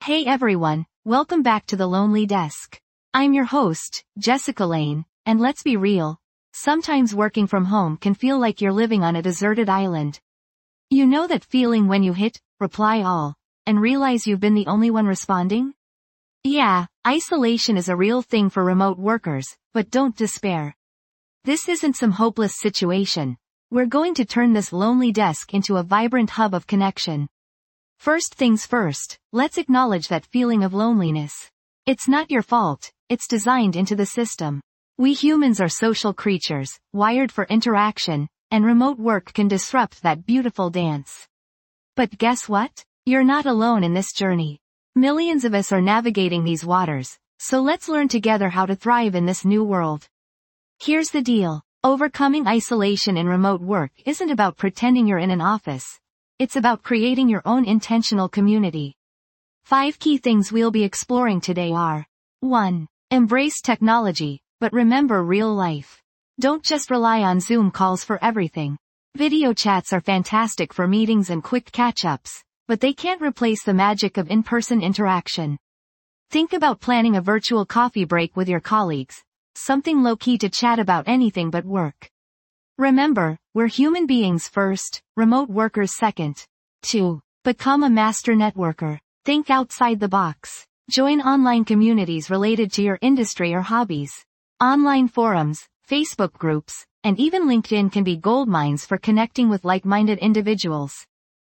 Hey everyone, welcome back to The Lonely Desk. I'm your host, Jessica Lane, and let's be real. Sometimes working from home can feel like you're living on a deserted island. You know that feeling when you hit reply all and realize you've been the only one responding? Yeah, isolation is a real thing for remote workers, but don't despair. This isn't some hopeless situation. We're going to turn this lonely desk into a vibrant hub of connection. First things first, let's acknowledge that feeling of loneliness. It's not your fault, it's designed into the system. We humans are social creatures, wired for interaction, and remote work can disrupt that beautiful dance. But guess what? You're not alone in this journey. Millions of us are navigating these waters, so let's learn together how to thrive in this new world. Here's the deal. Overcoming isolation in remote work isn't about pretending you're in an office. It's about creating your own intentional community. 5 key things we'll be exploring today are: 1. Embrace technology, but remember real life. Don't just rely on Zoom calls for everything. Video chats are fantastic for meetings and quick catch-ups, but they can't replace the magic of in-person interaction. Think about planning a virtual coffee break with your colleagues, something low-key to chat about anything but work. Remember, we're human beings first, remote workers second. 2. Become a master networker. Think outside the box. Join online communities related to your industry or hobbies. Online forums, Facebook groups, and even LinkedIn can be goldmines for connecting with like-minded individuals.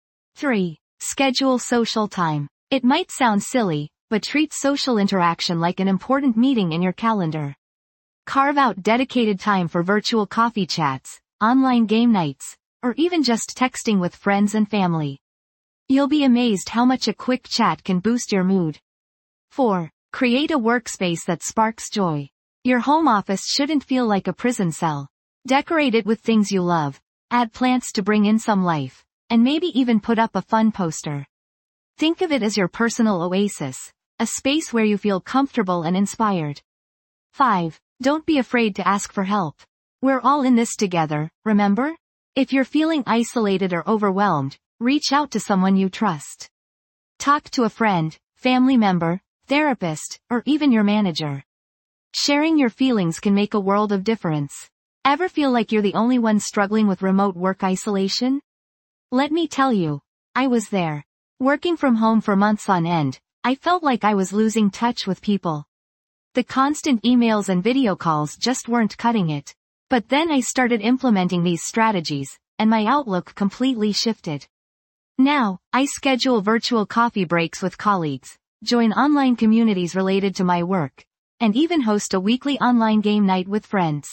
3. Schedule social time. It might sound silly, but treat social interaction like an important meeting in your calendar. Carve out dedicated time for virtual coffee chats, online game nights, or even just texting with friends and family. You'll be amazed how much a quick chat can boost your mood. 4. Create a workspace that sparks joy. Your home office shouldn't feel like a prison cell. Decorate it with things you love, add plants to bring in some life, and maybe even put up a fun poster. Think of it as your personal oasis, a space where you feel comfortable and inspired. 5. Don't be afraid to ask for help. We're all in this together, remember? If you're feeling isolated or overwhelmed, reach out to someone you trust. Talk to a friend, family member, therapist, or even your manager. Sharing your feelings can make a world of difference. Ever feel like you're the only one struggling with remote work isolation? Let me tell you, I was there. Working from home for months on end, I felt like I was losing touch with people. The constant emails and video calls just weren't cutting it. But then I started implementing these strategies, and my outlook completely shifted. Now, I schedule virtual coffee breaks with colleagues, join online communities related to my work, and even host a weekly online game night with friends.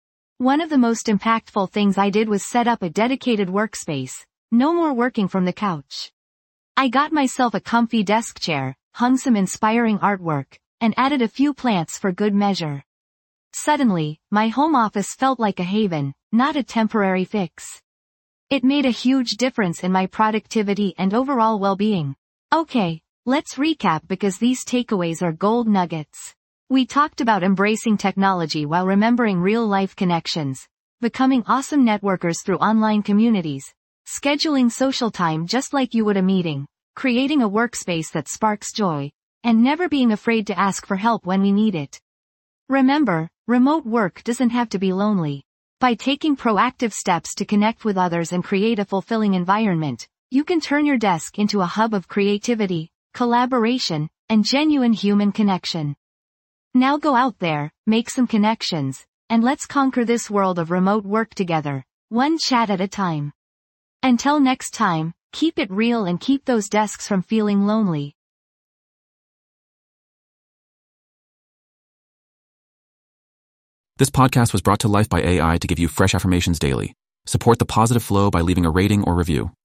One of the most impactful things I did was set up a dedicated workspace. No more working from the couch. I got myself a comfy desk chair, hung some inspiring artwork, and added a few plants for good measure. Suddenly, my home office felt like a haven, not a temporary fix. It made a huge difference in my productivity and overall well-being. Okay, let's recap because these takeaways are gold nuggets. We talked about embracing technology while remembering real-life connections, becoming awesome networkers through online communities, scheduling social time just like you would a meeting, creating a workspace that sparks joy, and never being afraid to ask for help when we need it. Remember, remote work doesn't have to be lonely. By taking proactive steps to connect with others and create a fulfilling environment, you can turn your desk into a hub of creativity, collaboration, and genuine human connection. Now go out there, make some connections, and let's conquer this world of remote work together, one chat at a time. Until next time, keep it real and keep those desks from feeling lonely. This podcast was brought to life by AI to give you fresh affirmations daily. Support the positive flow by leaving a rating or review.